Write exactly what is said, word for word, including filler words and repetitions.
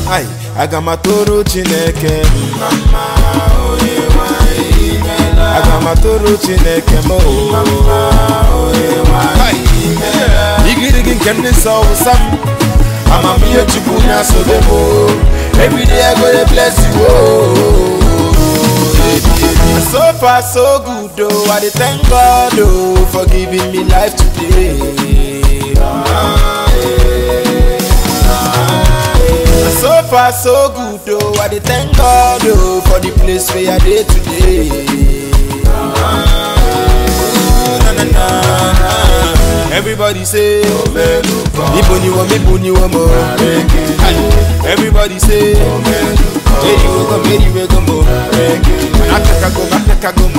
Ay, agamatoro Chineke. Agamatoro Chineke mo. Igirigi nkenne so usam. Ama miye chukunya so demo. Every day I go to bless you. Oh. So far so good oh. I dey thank God oh for giving me life today. So far so good oh. I dey thank God oh for the place where I dey today. Na, na, na. Everybody say, Ibo ni wo, Ibo ni wo mo. Everybody say, Eri wo go, Eri wo go mo. Ataka go, Ataka go mo.